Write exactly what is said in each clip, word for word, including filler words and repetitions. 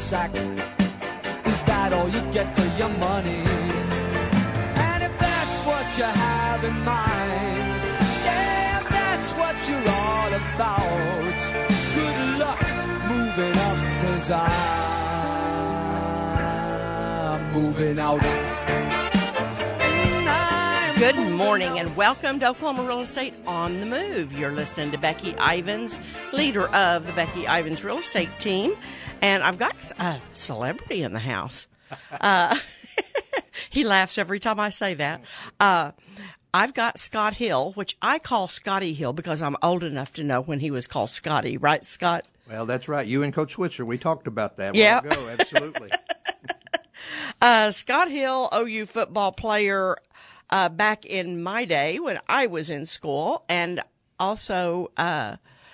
sack. Is that all you get for your money? And if that's what you have in mind, yeah, that's what you're all about. Good luck moving up, 'cause I'm moving out. Good morning and welcome to Oklahoma Real Estate on the Move. You're listening to Becky Ivins, leader of the Becky Ivins Real Estate team. And I've got a celebrity in the house. Uh, he laughs every time I say that. Uh, I've got Scott Hill, which I call Scotty Hill because I'm old enough to know when he was called Scotty. Right, Scott? Well, that's right. You and Coach Switzer, we talked about that a yep. while ago. Absolutely. uh, Scott Hill, O U football player, Uh, back in my day when I was in school, and also uh,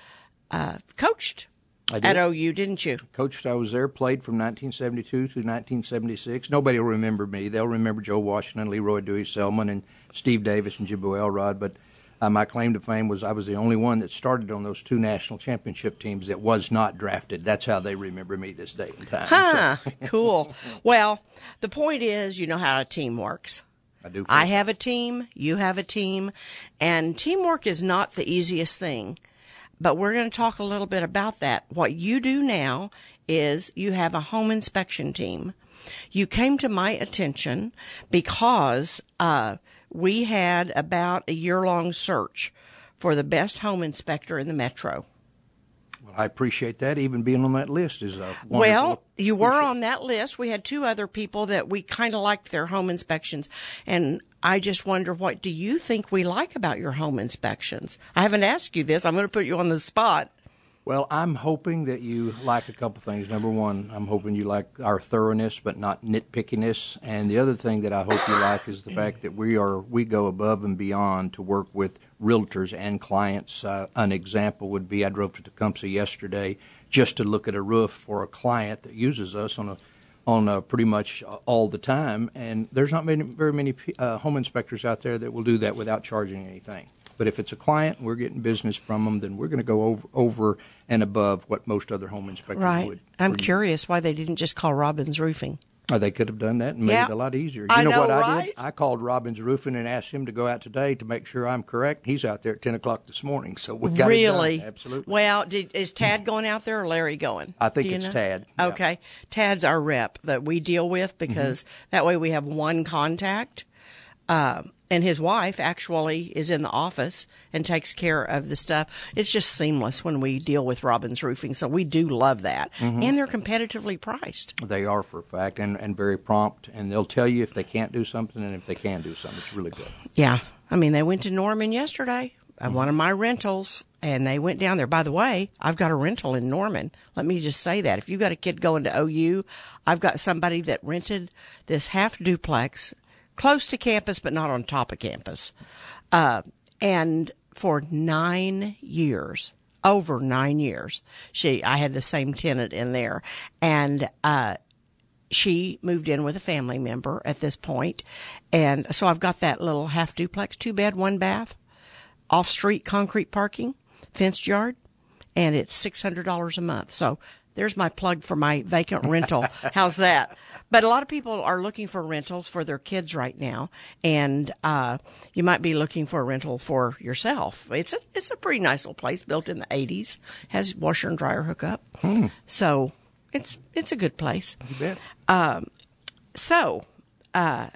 uh, coached at O U, didn't you? Coached, I was there, played from nineteen seventy-two to nineteen seventy-six. Nobody will remember me. They'll remember Joe Washington, Leroy Dewey-Selman, and Steve Davis and Jimbo Elrod, but uh, my claim to fame was I was the only one that started on those two national championship teams that was not drafted. That's how they remember me this day and time. Huh, cool. Well, the point is, you know how a team works. I do. I have a team, you have a team, and teamwork is not the easiest thing. But we're going to talk a little bit about that. What you do now is you have a home inspection team. You came to my attention because uh, we had about a year-long search for the best home inspector in the metro. Well, I appreciate that. Even being on that list is a wonderful. Well, you were on that list. We had two other people that we kind of liked their home inspections. And I just wonder, what do you think we like about your home inspections? I haven't asked you this. I'm going to put you on the spot. Well, I'm hoping that you like a couple things. Number one, I'm hoping you like our thoroughness, but not nitpickiness. And the other thing that I hope you like is the fact that we are we go above and beyond to work with realtors and clients. Uh, an example would be I drove to Tecumseh yesterday just to look at a roof for a client that uses us on a on a pretty much all the time. And there's not many, very many uh, home inspectors out there that will do that without charging anything. But if it's a client and we're getting business from them, then we're going to go over, over and above what most other home inspectors right. would. I'm curious why they didn't just call Robbins Roofing. Oh, they could have done that and made yeah. it a lot easier. You I know, know what right? I did? I called Robbins Roofing and asked him to go out today to make sure I'm correct. He's out there at ten o'clock this morning, so we got really? it done. Absolutely. Well, did, is Tad going out there or Larry going? I think Do you it's know? Tad. Yeah. Okay. Tad's our rep that we deal with because mm-hmm. that way we have one contact. Uh, and his wife actually is in the office and takes care of the stuff. It's just seamless when we deal with Robbins Roofing, so we do love that. Mm-hmm. And they're competitively priced. They are, for a fact, and, and very prompt. And they'll tell you if they can't do something and if they can do something. It's really good. Yeah. I mean, they went to Norman yesterday, uh, mm-hmm. one of my rentals, and they went down there. By the way, I've got a rental in Norman. Let me just say that. If you've got a kid going to O U, I've got somebody that rented this half duplex close to campus, but not on top of campus. Uh, and for nine years, over nine years, she, I had the same tenant in there. And, uh, she moved in with a family member at this point. And so I've got that little half duplex, two bed, one bath, off street concrete parking, fenced yard, and it's six hundred dollars a month. So there's my plug for my vacant rental. How's that? But a lot of people are looking for rentals for their kids right now, and uh, you might be looking for a rental for yourself. It's a it's a pretty nice little place, built in the eighties, has washer and dryer hookup, hmm. so it's it's a good place. You bet. Um, so, uh,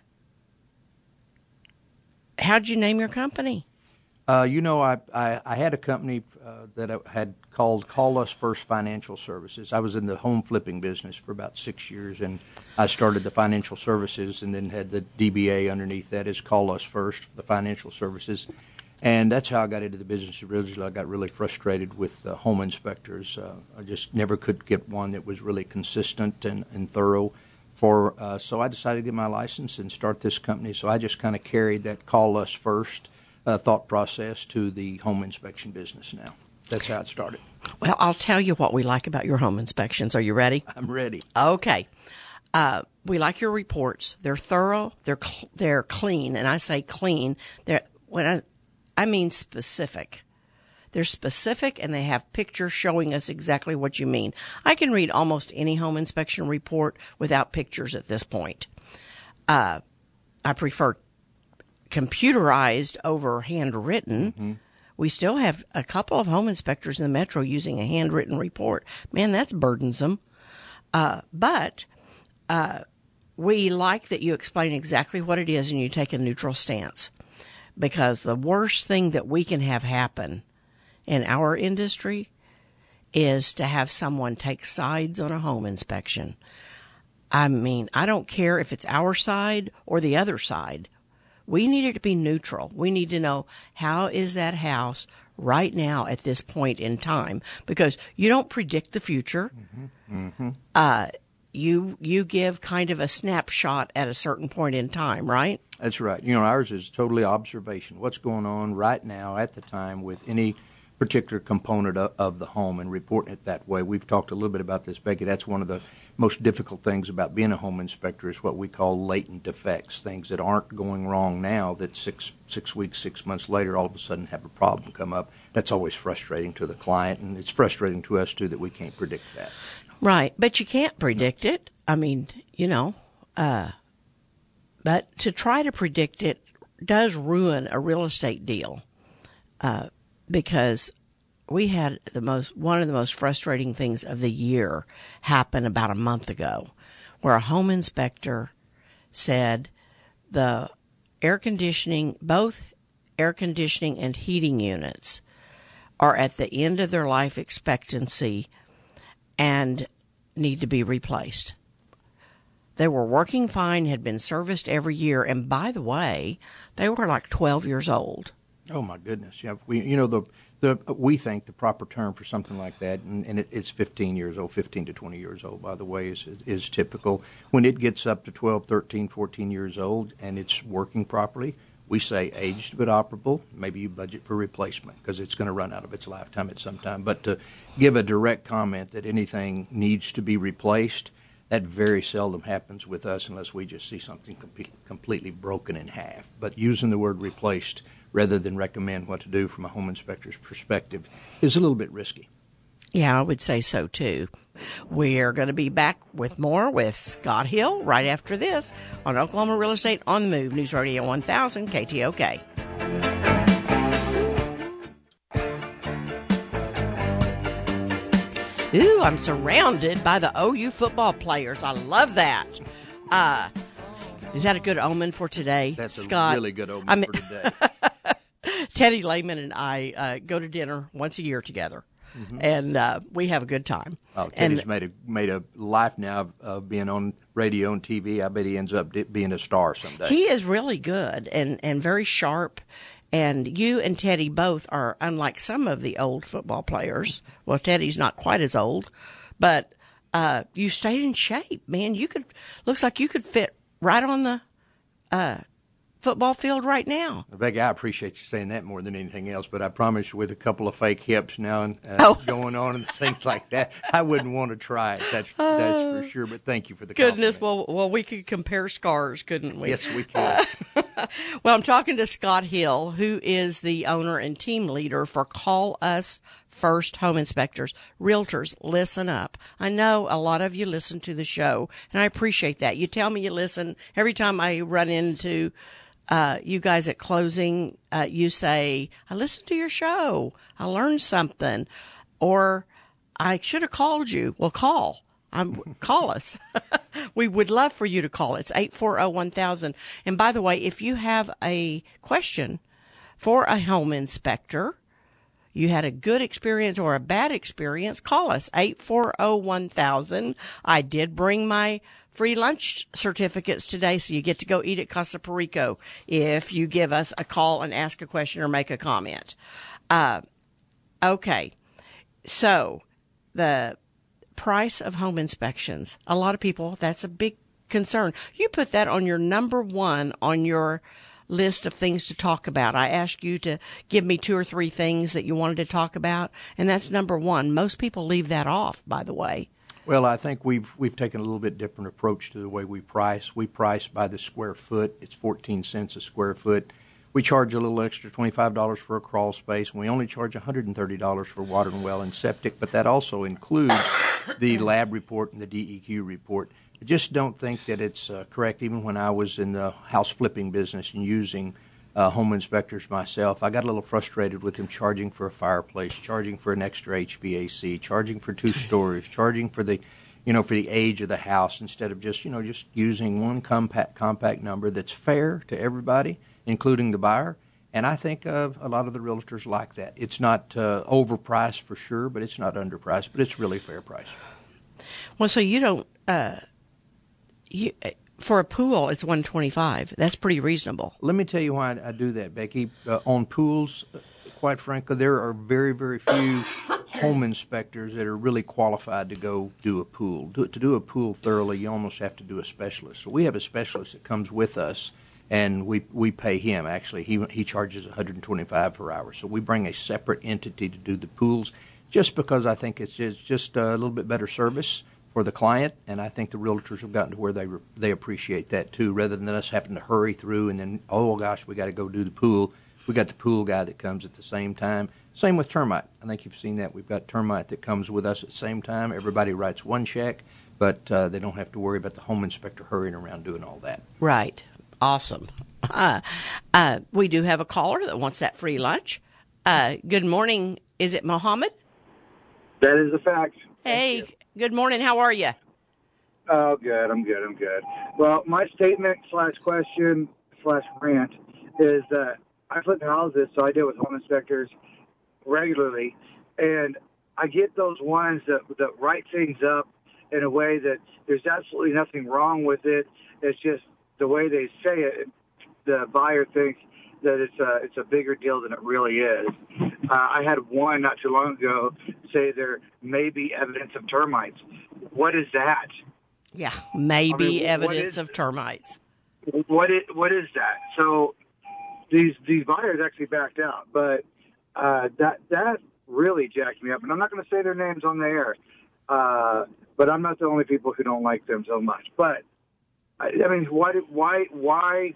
how'd you name your company? Uh, you know, I, I, I had a company uh, that I had called Call Us First Financial Services. I was in the home flipping business for about six years, and I started the financial services and then had the D B A underneath that is Call Us First, the financial services. And that's how I got into the business originally. I got really frustrated with uh, home inspectors. Uh, I just never could get one that was really consistent and, and thorough. For uh, so I decided to get my license and start this company. So I just kind of carried that Call Us First Uh, thought process to the home inspection business now. That's how it started. Well, I'll tell you what we like about your home inspections. Are you ready? I'm ready. Okay. Uh, we like your reports. They're thorough. They're cl- they're clean, and I say clean. They're when I I mean specific. They're specific, and they have pictures showing us exactly what you mean. I can read almost any home inspection report without pictures at this point. Uh, I prefer computerized over handwritten. Mm-hmm. We still have a couple of home inspectors in the metro using a handwritten report. Man, that's burdensome. Uh, but uh, we like that you explain exactly what it is and you take a neutral stance. Because the worst thing that we can have happen in our industry is to have someone take sides on a home inspection. I mean, I don't care if it's our side or the other side. We need it to be neutral. We need to know, how is that house right now at this point in time? Because you don't predict the future. Mm-hmm. Mm-hmm. Uh, you you give kind of a snapshot at a certain point in time, right? That's right. You know, ours is totally observation. What's going on right now at the time with any particular component of, of the home, and reporting it that way. We've talked a little bit about this, Becky. That's one of the most difficult things about being a home inspector is what we call latent defects, things that aren't going wrong now that six six weeks, six months later, all of a sudden have a problem come up. That's always frustrating to the client, and it's frustrating to us, too, that we can't predict that. Right, but you can't predict it. I mean, you know, uh, but to try to predict it does ruin a real estate deal, uh, because we had the most one of the most frustrating things of the year happen about a month ago, where a home inspector said the air conditioning, both air conditioning and heating units, are at the end of their life expectancy and need to be replaced. They were working fine, had been serviced every year, and by the way, they were like twelve years old. Oh my goodness! Yeah, we you know the the we think the proper term for something like that, and, and it, it's fifteen years old, fifteen to twenty years old. By the way, is is typical. When it gets up to twelve, thirteen, fourteen years old, and it's working properly, we say aged but operable. Maybe you budget for replacement because it's going to run out of its lifetime at some time. But to give a direct comment that anything needs to be replaced, that very seldom happens with us unless we just see something com- completely broken in half. But using the word replaced rather than recommend what to do from a home inspector's perspective is a little bit risky. Yeah, I would say so too. We're going to be back with more with Scott Hill right after this on Oklahoma Real Estate on the Move, News Radio one thousand K T O K. Ooh, I'm surrounded by the O U football players. I love that. Uh, is that a good omen for today, That's Scott? a really good omen I mean, for today. Teddy Lehman and I uh, go to dinner once a year together, mm-hmm. and uh, we have a good time. Oh, Teddy's and, made a made a life now of, of being on radio and T V. I bet he ends up being a star someday. He is really good and, and very sharp. And you and Teddy both are unlike some of the old football players. Well, Teddy's not quite as old, but uh, you stayed in shape, man. You could looks like you could fit right on the uh, football field right now. Becky, I appreciate you saying that more than anything else, but I promise you, with a couple of fake hips now and uh, oh. going on and things like that, I wouldn't want to try it. That's uh, that's for sure. But thank you for the goodness. compliment. Well, well, we could compare scars, couldn't we? Yes, we can. Well, I'm talking to Scott Hill, who is the owner and team leader for Call Us First Home Inspectors. Realtors, listen up. I know a lot of you listen to the show, and I appreciate that. You tell me you listen. Every time I run into uh, you guys at closing, uh, you say, I listened to your show. I learned something. Or, I should have called you. Well, call. Um, call us. We would love for you to call. It's eight four zero, one thousand. And by the way, if you have a question for a home inspector, you had a good experience or a bad experience, call us, eight four zero, one thousand. I did bring my free lunch certificates today, so you get to go eat at Casa Perico if you give us a call and ask a question or make a comment. Uh, okay. So, the price of home inspections. A lot of people, that's a big concern. You put that on your number one on your list of things to talk about. I asked you to give me two or three things that you wanted to talk about, and that's number one. Most people leave that off, by the way. Well, I think we've we've taken a little bit different approach to the way we price. We price by the square foot. It's fourteen cents a square foot. we charge a little extra twenty-five dollars for a crawl space, and we only charge one hundred thirty dollars for water and well and septic, but that also includes the lab report and the D E Q report. I just don't think that it's uh, correct. Even when I was in the house flipping business and using uh, home inspectors myself, I got a little frustrated with them charging for a fireplace, charging for an extra H V A C, charging for two stories, charging for the, you know, for the age of the house, instead of just, you know, just using one compact compact number that's fair to everybody, including the buyer. And I think uh, a lot of the realtors like that. It's not uh, overpriced for sure, but it's not underpriced, but it's really fair price. Well, so you don't. Uh, you, for a pool, it's one twenty-five. That's pretty reasonable. Let me tell you why I, I do that, Becky. Uh, on pools, quite frankly, there are very, very few home inspectors that are really qualified to go do a pool. Do, to do a pool thoroughly, you almost have to do a specialist. So we have a specialist that comes with us, and we we pay him. Actually, he he charges one hundred twenty-five dollars per hour. So we bring a separate entity to do the pools, just because I think it's just, just a little bit better service for the client, and I think the realtors have gotten to where they re- they appreciate that too, rather than us having to hurry through and then, oh gosh, we got to go do the pool. We got the pool guy that comes at the same time. Same with termite. I think you've seen that. We've got termite that comes with us at the same time. Everybody writes one check, but uh, they don't have to worry about the home inspector hurrying around doing all that. Right. Awesome. Uh, uh, we do have a caller that wants that free lunch. Uh, good morning. Is it Mohammed? That is a fact. Hey, good morning. How are you? Oh, good. I'm good. I'm good. Well, my statement slash question slash rant is that I flip houses, so I deal with home inspectors regularly, and I get those ones that, that write things up in a way that there's absolutely nothing wrong with it. It's just the way they say it. The buyer thinks that it's a it's a bigger deal than it really is. Uh, I had one not too long ago say there may be evidence of termites. What is that? Yeah, maybe I mean, evidence is, of termites. What is, what is that? So these these buyers actually backed out, but uh, that that really jacked me up. And I'm not going to say their names on the air, uh, but I'm not the only people who don't like them so much. But I, I mean, why why why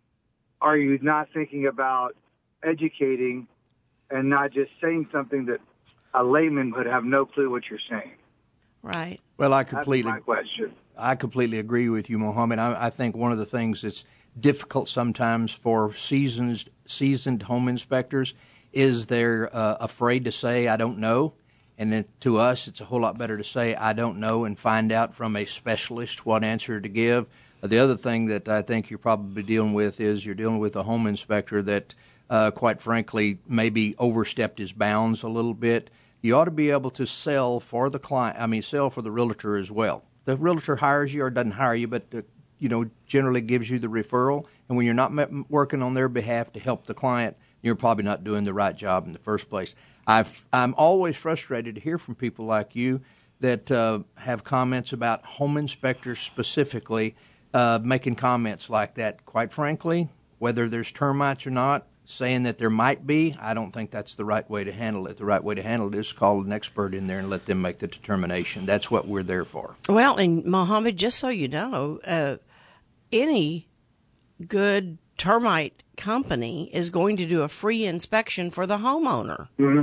are you not thinking about educating and not just saying something that a layman would have no clue what you're saying? Right. Well, I completely That's my question. I completely agree with you, Mohammed. I, I think one of the things that's difficult sometimes for seasoned seasoned home inspectors is they're uh, afraid to say I don't know, and then to us it's a whole lot better to say I don't know and find out from a specialist what answer to give. The other thing that I think you're probably dealing with is you're dealing with a home inspector that, uh, quite frankly, maybe overstepped his bounds a little bit. You ought to be able to sell for the client. I mean, sell for the realtor as well. The realtor hires you or doesn't hire you, but uh, you know, generally gives you the referral. And when you're not m- working on their behalf to help the client, you're probably not doing the right job in the first place. I've, I'm always frustrated to hear from people like you that uh, have comments about home inspectors specifically. Uh, making comments like that, quite frankly, whether there's termites or not, saying that there might be, I don't think that's the right way to handle it. The right way to handle it is call an expert in there and let them make the determination. That's what we're there for. Well, and Mohammed, just so you know, uh, any good termite company is going to do a free inspection for the homeowner. Mm-hmm.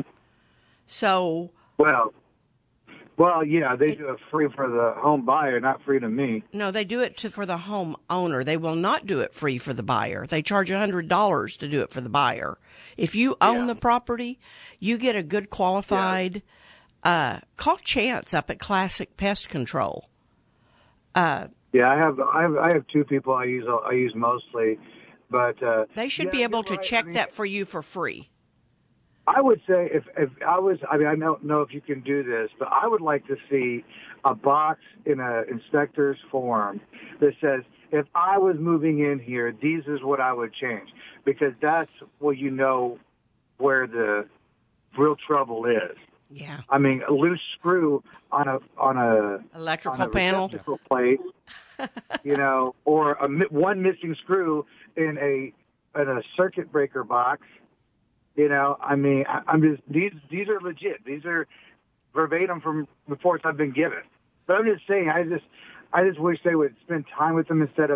So, well, well, yeah, they do it free for the home buyer, not free to me. no, they do it to, for the homeowner. They will not do it free for the buyer. They charge one hundred dollars to do it for the buyer. If you own Yeah. the property, you get a good qualified, uh, call Chance up at Classic Pest Control. Uh, Yeah, I have, I have, I have two people I use, I use mostly, but uh, they should yeah, be able you're to right. check I mean, that for you for free. I would say if, if I was, I mean, I don't know if you can do this, but I would like to see a box in an inspector's form that says, if I was moving in here, these is what I would change, because that's where you know where the real trouble is. Yeah. I mean, a loose screw on a on a Electrical on a panel. receptacle plate, you know, or a one missing screw in a in a circuit breaker box. You know, I mean, I, I'm just these these are legit. These are verbatim from reports I've been given. But I'm just saying, I just I just wish they would spend time with them instead of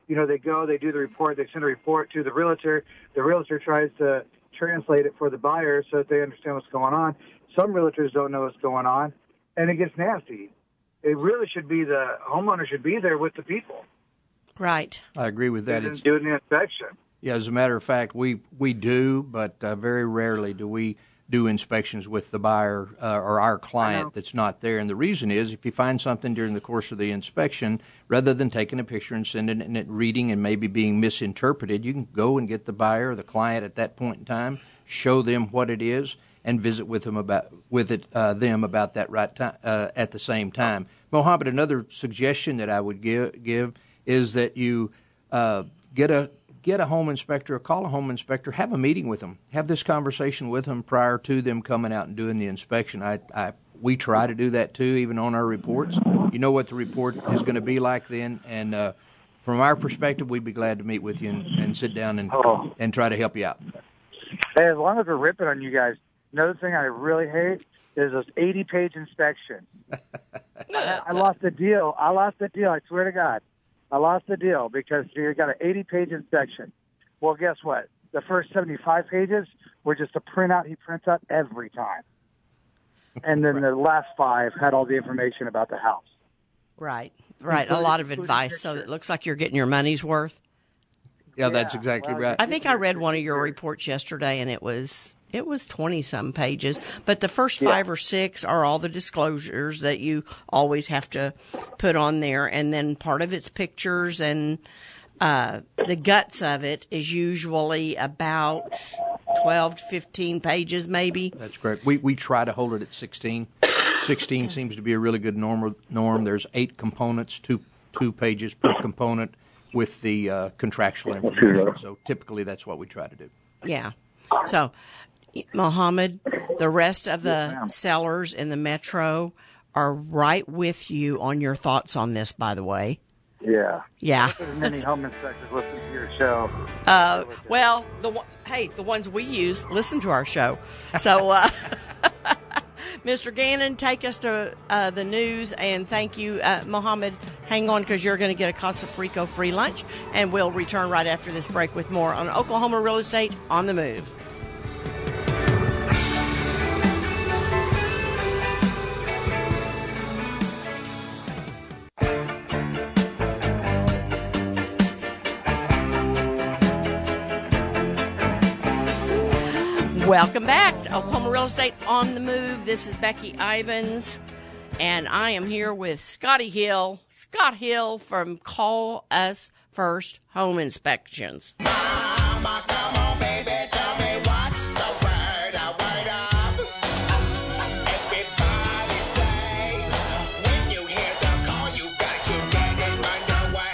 you know, they go, they do the report, they send a report to the realtor. The realtor tries to translate it for the buyer so that they understand what's going on. Some realtors don't know what's going on, and it gets nasty. It really should be the homeowner should be there with the people. Right. I agree with that. It's doing the inspection. Yeah, as a matter of fact, we, we do, but uh, very rarely do we do inspections with the buyer uh, or our client that's not there. And the reason is, if you find something during the course of the inspection, rather than taking a picture and sending it and it reading and maybe being misinterpreted, you can go and get the buyer or the client at that point in time, show them what it is, and visit with them about with it uh, them about that right time uh, at the same time. Mohammed, another suggestion that I would give give is that you uh, get a get a home inspector, or call a home inspector, have a meeting with them, have this conversation with them prior to them coming out and doing the inspection. I, I we try to do that too, even on our reports. You know what the report is going to be like then, and uh, from our perspective, we'd be glad to meet with you and, and sit down and Oh. and try to help you out. Hey, as long as we're ripping on you guys, another thing I really hate is those eighty-page inspections. I, I lost the deal. I lost the deal. I swear to God. I lost the deal because you got an eighty-page inspection. Well, guess what? The first seventy-five pages were just a printout he prints out every time. And then the last five had all the information about the house. Right. Right. A lot of advice, so it looks like you're getting your money's worth. Yeah, that's Yeah, exactly well, right. I think I read one of your reports yesterday, and it was it was twenty some pages. But the first five or six are all the disclosures that you always have to put on there, and then part of it's pictures, and uh, the guts of it is usually about twelve to fifteen pages, maybe. That's correct. We we try to hold it at sixteen. sixteen seems to be a really good norm. Norm. There's eight components, two two pages per component, with the uh, contractual information. So typically, that's what we try to do. Yeah. So, Mohammed, the rest of the sellers in the metro are right with you on your thoughts on this, by the way. Yeah. Yeah. Many home inspectors listen to your show. Uh, well, the one- hey, the ones we use listen to our show. So, uh, Mister Gannon, take us to uh, the news, and thank you, uh, Mohammed. Hang on, because you're going to get a Casa Perico free lunch, and we'll return right after this break with more on Oklahoma Real Estate on the Move. Welcome back to Oklahoma Real Estate on the Move. This is Becky Ivins, and I am here with Scotty Hill, Scott Hill from Call Us First Home Inspections. Mama, come on, baby, tell me what's the word, a word up. Everybody say, when you hear the call, you've got to get it underway.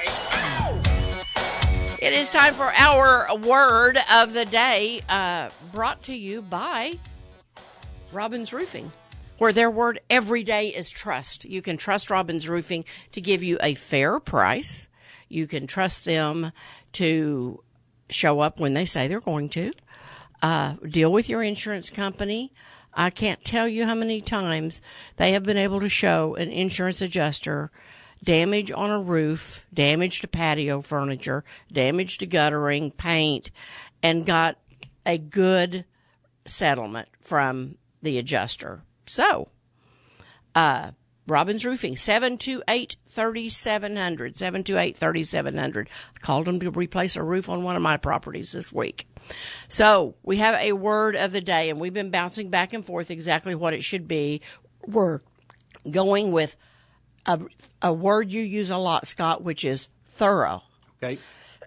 Ow! It is time for our word of the day, uh, brought to you by Robbins Roofing, where their word every day is trust. You can trust Robbins Roofing to give you a fair price. You can trust them to show up when they say they're going to. Uh, deal with your insurance company. I can't tell you how many times they have been able to show an insurance adjuster damage on a roof, damage to patio furniture, damage to guttering, paint, and got a good settlement from the adjuster. So, uh, Robbins Roofing, seven two eight, three seven zero zero, seven two eight, three seven zero zero. I called them to replace a roof on one of my properties this week. So, we have a word of the day, and we've been bouncing back and forth exactly what it should be. We're going with a, a word you use a lot, Scott, which is thorough. Okay.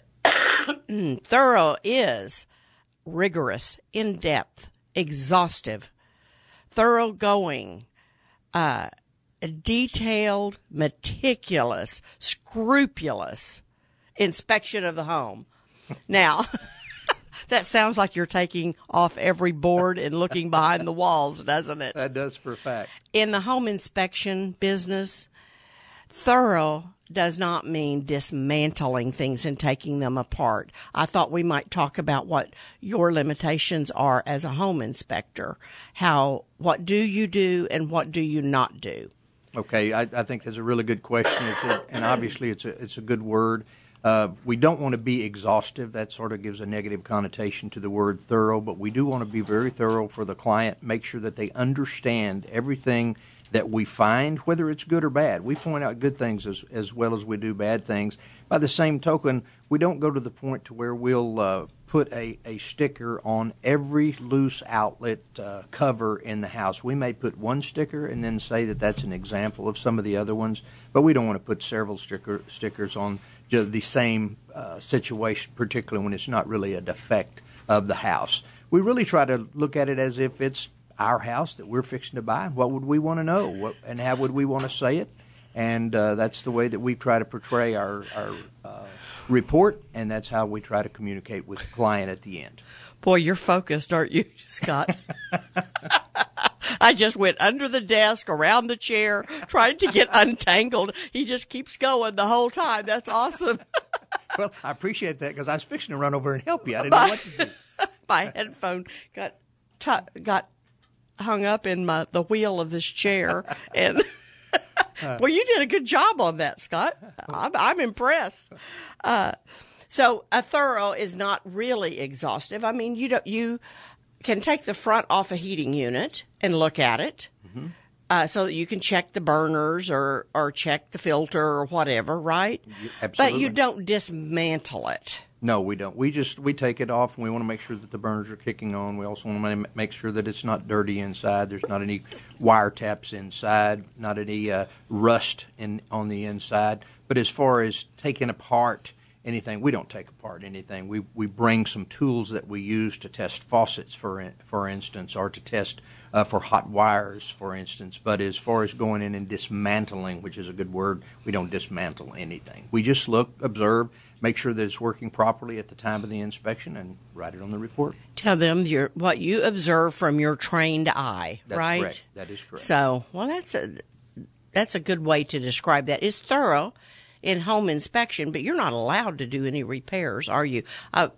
Thorough is rigorous, in-depth, exhaustive, thoroughgoing, uh, detailed, meticulous, scrupulous inspection of the home. Now, that sounds like you're taking off every board and looking behind the walls, doesn't it? That does for a fact. In the home inspection business, thorough does not mean dismantling things and taking them apart. I thought we might talk about what your limitations are as a home inspector. How, what do you do and what do you not do? Okay, I, I think that's a really good question, it's a, and obviously it's a it's a good word. Uh, we don't want to be exhaustive. That sort of gives a negative connotation to the word thorough, but we do want to be very thorough for the client, make sure that they understand everything that we find, whether it's good or bad. We point out good things as, as well as we do bad things. By the same token, we don't go to the point to where we'll uh, put a, a sticker on every loose outlet uh, cover in the house. We may put one sticker and then say that that's an example of some of the other ones, but we don't want to put several sticker, stickers on just the same uh, situation, particularly when it's not really a defect of the house. We really try to look at it as if it's our house that we're fixing to buy. What would we want to know, what, and how would we want to say it? And uh, that's the way that we try to portray our, our uh, report, and that's how we try to communicate with the client at the end. Boy, you're focused, aren't you, Scott? I just went under the desk, around the chair, trying to get untangled. He just keeps going the whole time. That's awesome. Well, I appreciate that because I was fixing to run over and help you. I didn't know what to do. My headphone got t- got hung up in my the wheel of this chair, and well, you did a good job on that, Scott. I'm, I'm impressed. Uh, so a thorough is not really exhaustive. I mean, you don't you. can take the front off a heating unit and look at it mm-hmm. uh, so that you can check the burners or, or check the filter or whatever, right? Absolutely. But you don't dismantle it. No, we don't. We just we take it off, and we want to make sure that the burners are kicking on. We also want to make sure that it's not dirty inside. There's not any wire taps inside, not any uh, rust in on the inside. But as far as taking apart anything, we don't take apart anything. We we bring some tools that we use to test faucets, for in, for instance, or to test uh, for hot wires, for instance. But as far as going in and dismantling, which is a good word, we don't dismantle anything. We just look, observe, make sure that it's working properly at the time of the inspection, and write it on the report. Tell them your what you observe from your trained eye, that's right? Correct. That is correct. So, well, that's a that's a good way to describe that. It's thorough in home inspection, but you're not allowed to do any repairs, are you? Uh,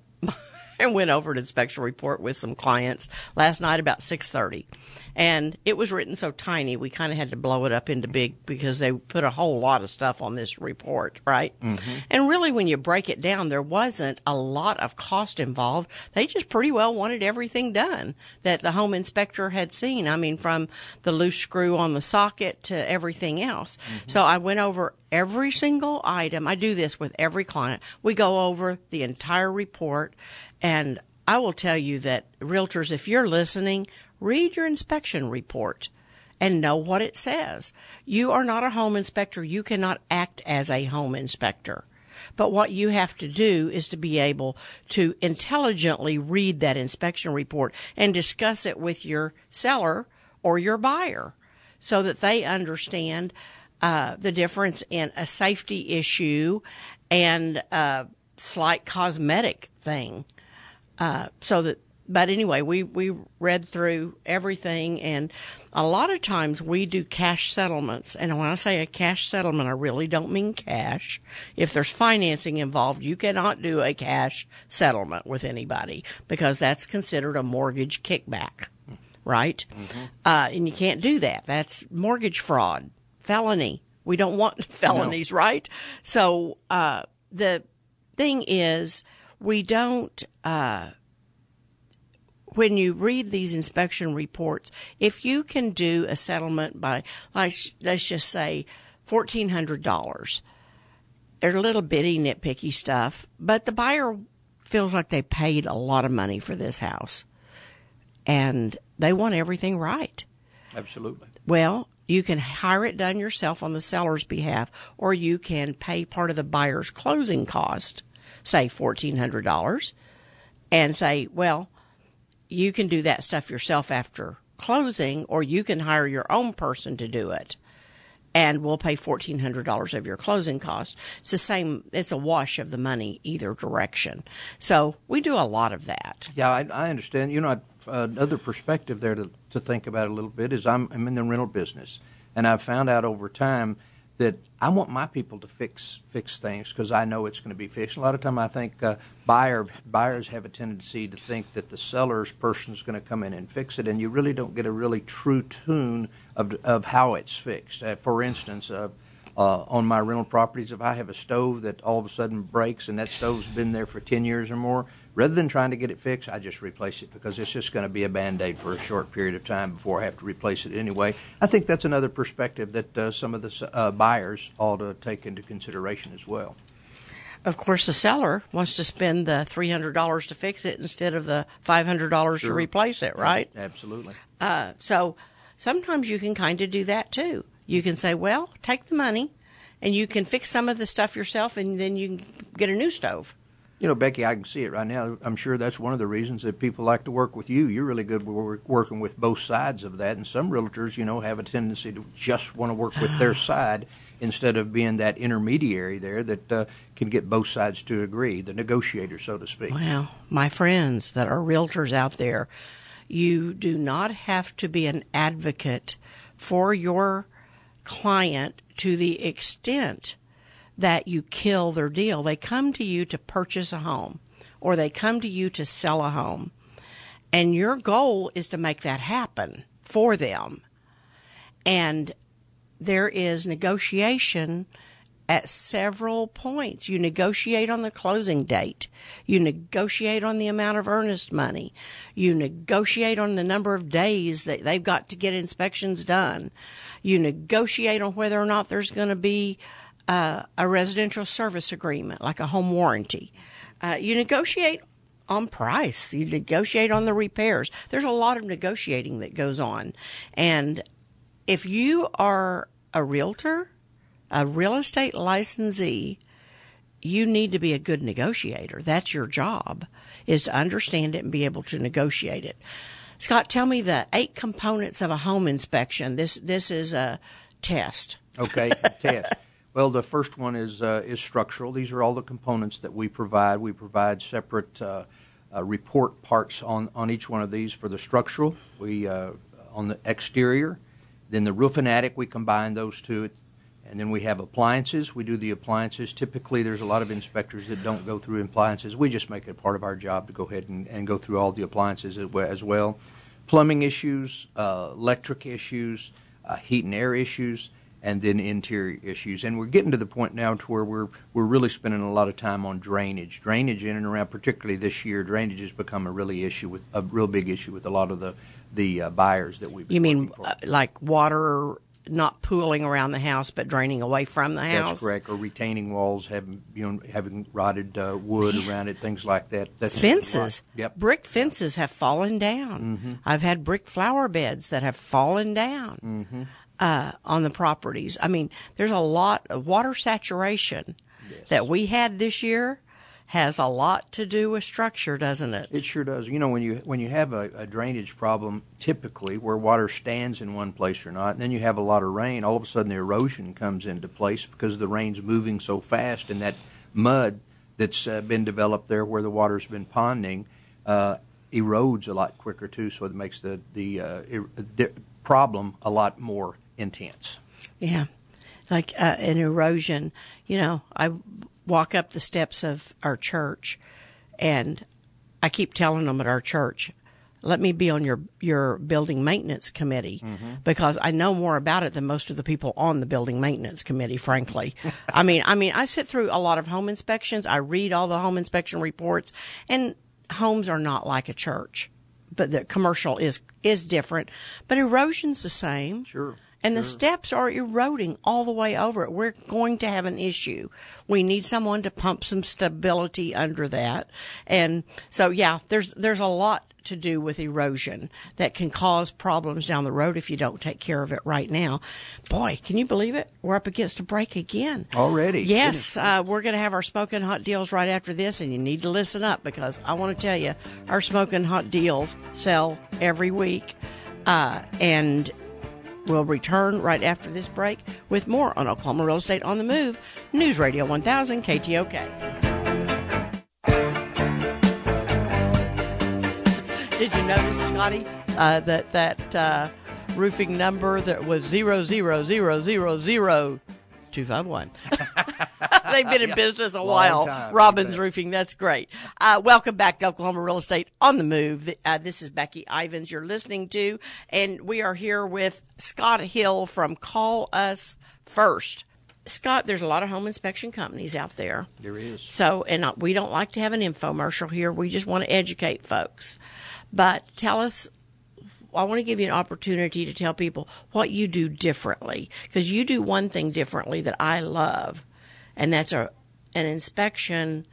I went over an inspection report with some clients last night about six thirty, and it was written so tiny we kind of had to blow it up into big because they put a whole lot of stuff on this report, right? Mm-hmm. And really, when you break it down, there wasn't a lot of cost involved. They just pretty well wanted everything done that the home inspector had seen. I mean, from the loose screw on the socket to everything else. Mm-hmm. So I went over every single item. I do this with every client. We go over the entire report, and I will tell you that, realtors, if you're listening, read your inspection report and know what it says. You are not a home inspector. You cannot act as a home inspector. But what you have to do is to be able to intelligently read that inspection report and discuss it with your seller or your buyer so that they understand uh, the difference in a safety issue and a slight cosmetic thing. Uh, so that, but anyway, we, we read through everything, and a lot of times we do cash settlements. And when I say a cash settlement, I really don't mean cash. If there's financing involved, you cannot do a cash settlement with anybody because that's considered a mortgage kickback, right? Mm-hmm. Uh, and you can't do that. That's mortgage fraud, felony. We don't want felonies, no. Right? So, uh, the thing is, we don't, uh, when you read these inspection reports, if you can do a settlement by, like, let's just say fourteen hundred dollars, they're a little bitty nitpicky stuff, but the buyer feels like they paid a lot of money for this house and they want everything right. Absolutely. Well, you can hire it done yourself on the seller's behalf, or you can pay part of the buyer's closing cost, say fourteen hundred dollars, and say, well, you can do that stuff yourself after closing, or you can hire your own person to do it, and we'll pay fourteen hundred dollars of your closing cost. It's the same. It's a wash of the money either direction. So we do a lot of that. Yeah, I, I understand. You know, uh, another perspective there to, to think about a little bit is I'm, I'm in the rental business, and I've found out over time that I want my people to fix fix things because I know it's going to be fixed. A lot of time I think uh, buyer buyers have a tendency to think that the seller's person is going to come in and fix it, and you really don't get a really true tune of of how it's fixed. Uh, for instance, uh, Uh, on my rental properties, if I have a stove that all of a sudden breaks and that stove's been there for ten years or more, rather than trying to get it fixed, I just replace it because it's just going to be a Band-Aid for a short period of time before I have to replace it anyway. I think that's another perspective that uh, some of the uh, buyers ought to take into consideration as well. Of course, the seller wants to spend the three hundred dollars to fix it instead of the five hundred dollars Sure. to replace it, right? Absolutely. Uh, so sometimes you can kind of do that too. You can say, well, take the money and you can fix some of the stuff yourself and then you can get a new stove. You know, Becky, I can see it right now. I'm sure that's one of the reasons that people like to work with you. You're really good with working with both sides of that. And some realtors, you know, have a tendency to just want to work with their side instead of being that intermediary there that uh, can get both sides to agree, the negotiator, so to speak. Well, my friends that are realtors out there, you do not have to be an advocate for your client to the extent that you kill their deal. They come to you to purchase a home or they come to you to sell a home. And your goal is to make that happen for them. And there is negotiation at several points. You negotiate on the closing date. You negotiate on the amount of earnest money. You negotiate on the number of days that they've got to get inspections done. You negotiate on whether or not there's going to be uh, a residential service agreement, like a home warranty. Uh, you negotiate on price. You negotiate on the repairs. There's a lot of negotiating that goes on. And if you are a realtor, a real estate licensee, you need to be a good negotiator. That's your job, is to understand it and be able to negotiate it. Scott, tell me the eight components of a home inspection. This this is a test. Okay, test. Well, the first one is uh, is structural. These are all the components that we provide. We provide separate uh, uh, report parts on, on each one of these for the structural. We uh, on the exterior, then the roof and attic. We combine those two. And then we have appliances. We do the appliances. Typically, there's a lot of inspectors that don't go through appliances. We just make it part of our job to go ahead and, and go through all the appliances as well. Plumbing issues, uh, electric issues, uh, heat and air issues, and then interior issues. And we're getting to the point now to where we're we're really spending a lot of time on drainage. Drainage in and around, particularly this year, drainage has become a really issue with a real big issue with a lot of the the uh, buyers that we've been You mean working for. uh, like water not pooling around the house, but draining away from the house? That's correct. Or retaining walls having, you know, having rotted uh, wood around it, things like that. That's Fences. Yep. Brick fences have fallen down. Mm-hmm. I've had brick flower beds that have fallen down Mm-hmm. uh, on the properties. I mean, there's a lot of water saturation Yes. that we had this year. Has a lot to do with structure, doesn't it? It sure does. You know, when you when you have a, a drainage problem, typically where water stands in one place or not, and then you have a lot of rain, all of a sudden the erosion comes into place because the rain's moving so fast, and that mud that's uh, been developed there where the water's been ponding uh, erodes a lot quicker too, so it makes the the uh, er- the problem a lot more intense. Yeah, like uh, an erosion. You know, I walk up the steps of our church, and I keep telling them at our church, let me be on your, your building maintenance committee, mm-hmm. because I know more about it than most of the people on the building maintenance committee, frankly. I mean, I mean, I sit through a lot of home inspections. I read all the home inspection reports, and homes are not like a church, but the commercial is, is different, but erosion's the same. Sure. And the Sure. steps are eroding all the way over it. We're going to have an issue. We need someone to pump some stability under that. And so, yeah, there's there's a lot to do with erosion that can cause problems down the road if you don't take care of it right now. Boy, can you believe it? We're up against a break again. Already? Yes, uh, we're going to have our smoking hot deals right after this, and you need to listen up because I want to tell you, our smoking hot deals sell every week. Uh, and We'll return right after this break with more on Oklahoma Real Estate on the Move, News Radio one thousand K T O K. Did you notice, Scotty, uh, that that uh, roofing number that was zero zero zero zero zero two five one? They've been in Yeah. business a Long while. time. Robbins You Roofing, that's great. Uh, welcome back to Oklahoma Real Estate on the Move. Uh, this is Becky Ivins you're listening to, and we are here with Scott Hill from Call Us First. Scott, there's a lot of home inspection companies out there. There is. So, and uh, we don't like to have an infomercial here. We just want to educate folks. But tell us, I want to give you an opportunity to tell people what you do differently, because you do one thing differently that I love, and that's a an inspection.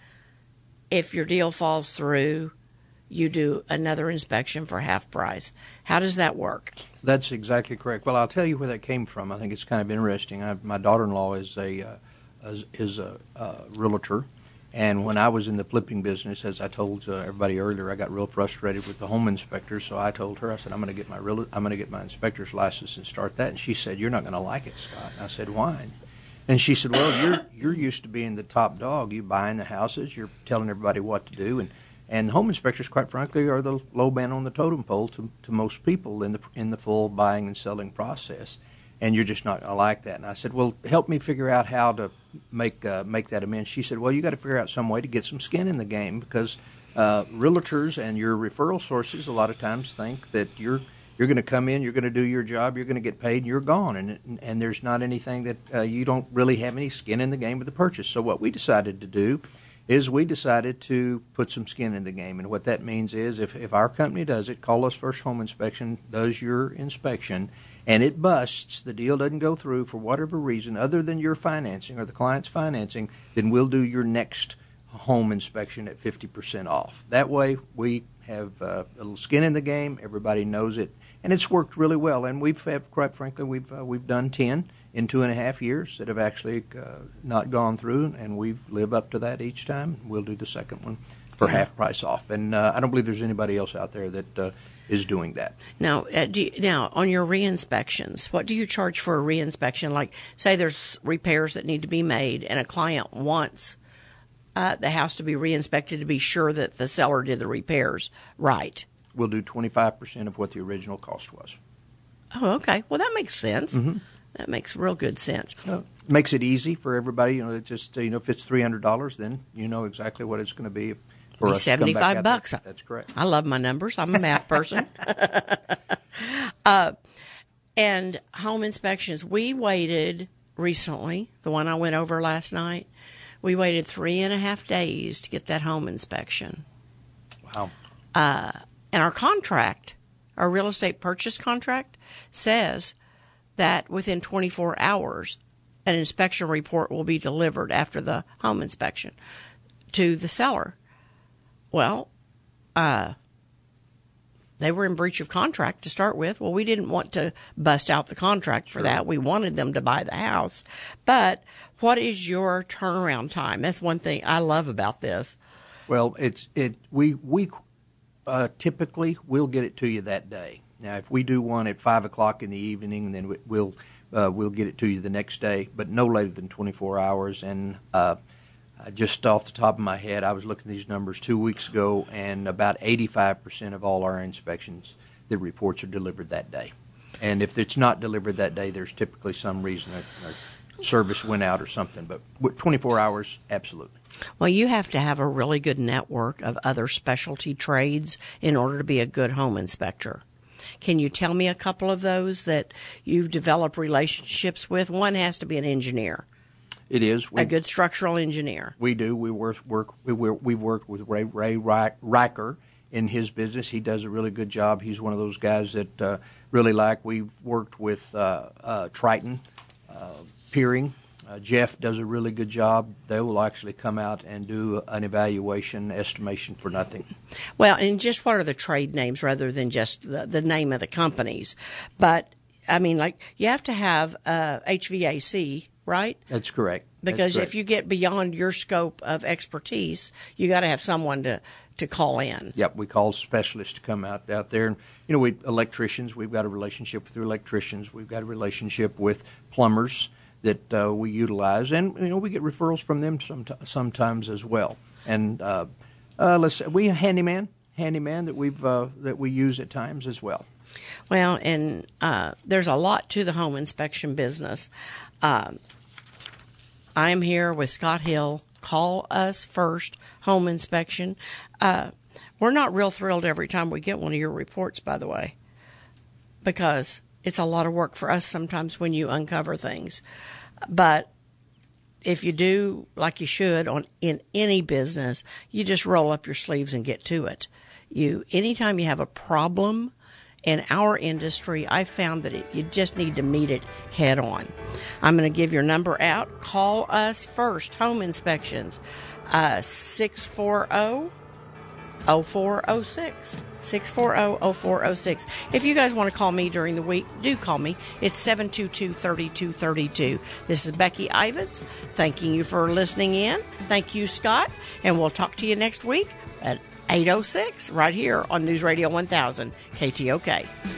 If your deal falls through, you do another inspection for half price. How does that work? That's exactly correct. Well, I'll tell you where that came from. I think it's kind of interesting. I, my daughter-in-law is a uh, is, is a uh, realtor, and when I was in the flipping business, as I told uh, everybody earlier, I got real frustrated with the home inspector. So I told her, I said, I'm going to get my real, I'm going to get my inspector's license and start that. And she said, "You're not going to like it, Scott." And I said, "Why?" And she said, "Well, you're you're used to being the top dog. You buying the houses, you're telling everybody what to do, and." And home inspectors, quite frankly, are the low man on the totem pole to, to most people in the in the full buying and selling process, and you're just not going to like that. And I said, well, help me figure out how to make uh, make that amends. She said, well, you got to figure out some way to get some skin in the game, because uh, realtors and your referral sources a lot of times think that you're you're going to come in, you're going to do your job, you're going to get paid, and you're gone, and and, and there's not anything that uh, you don't really have any skin in the game with the purchase. So what we decided to do is we decided to put some skin in the game. And what that means is if, if our company does it, Call Us First Home Inspection does your inspection, and it busts, the deal doesn't go through for whatever reason other than your financing or the client's financing, then we'll do your next home inspection at fifty percent off. That way we have uh, a little skin in the game, everybody knows it, and it's worked really well. And we've, have, quite frankly, we've, uh, we've done ten in two and a half years that have actually uh, not gone through, and we live up to that each time. We'll do the second one for yeah. half price off, and uh, I don't believe there's anybody else out there that uh, is doing that. Now, uh, do you, now on your re-inspections, what do you charge for a re-inspection? Like, say there's repairs that need to be made, and a client wants uh, the house to be re-inspected to be sure that the seller did the repairs right. We'll do twenty-five percent of what the original cost was. Oh, okay. Well, that makes sense. Mm-hmm. That makes real good sense. Uh, makes it easy for everybody. You know, it just you know, if it's three hundred dollars, then you know exactly what it's going to be. For us seventy-five bucks. There. That's correct. I love my numbers. I'm a math person. uh, and home inspections. We waited recently. The one I went over last night. We waited three and a half days to get that home inspection. Wow. Uh, and our contract, our real estate purchase contract, says that within twenty-four hours, an inspection report will be delivered after the home inspection to the seller. Well, uh, they were in breach of contract to start with. Well, we didn't want to bust out the contract for Sure. that. We wanted them to buy the house. But what is your turnaround time? That's one thing I love about this. Well, it's it we we uh, typically we'll get it to you that day. Now, if we do one at five o'clock in the evening, then we'll uh, we'll get it to you the next day, but no later than twenty-four hours. And uh, just off the top of my head, I was looking at these numbers two weeks ago, and about eighty-five percent of all our inspections, the reports are delivered that day. And if it's not delivered that day, there's typically some reason a, a service went out or something. But twenty-four hours, absolutely. Well, you have to have a really good network of other specialty trades in order to be a good home inspector. Can you tell me a couple of those that you've developed relationships with? One has to be an engineer. It is. We, a good structural engineer. We do. We work, work, we, we've worked with Ray, Ray Riker in his business. He does a really good job. He's one of those guys that uh, really like. We've worked with uh, uh, Triton uh, Peering. Uh, Jeff does a really good job. They will actually come out and do an evaluation estimation for nothing. Well, and just what are the trade names rather than just the, the name of the companies? But, I mean, like, you have to have uh, H V A C, right? That's correct. Because That's correct. if you get beyond your scope of expertise, you got to have someone to, to call in. Yep, we call specialists to come out out there. And, you know, we electricians, we've got a relationship with electricians. We've got a relationship with plumbers that uh, we utilize, and you know we get referrals from them some, sometimes as well. And uh, uh, let's say we handyman, handyman that we've uh, that we use at times as well. Well, and uh, there's a lot to the home inspection business. Um, I'm here with Scott Hill. Call Us First Home Inspection. Uh, we're not real thrilled every time we get one of your reports, by the way, because it's a lot of work for us sometimes when you uncover things. But if you do like you should on in any business, you just roll up your sleeves and get to it. You anytime you have a problem in our industry, I found that it, you just need to meet it head on. I'm going to give your number out. Call us first. Home Inspections, uh, six four zero, zero four zero six. six four zero, zero four zero six. If you guys want to call me during the week, do call me. It's seven two two, three two three two. This is Becky Ivins thanking you for listening in. Thank you, Scott. And we'll talk to you next week at eight oh six right here on News Radio one thousand K T O K.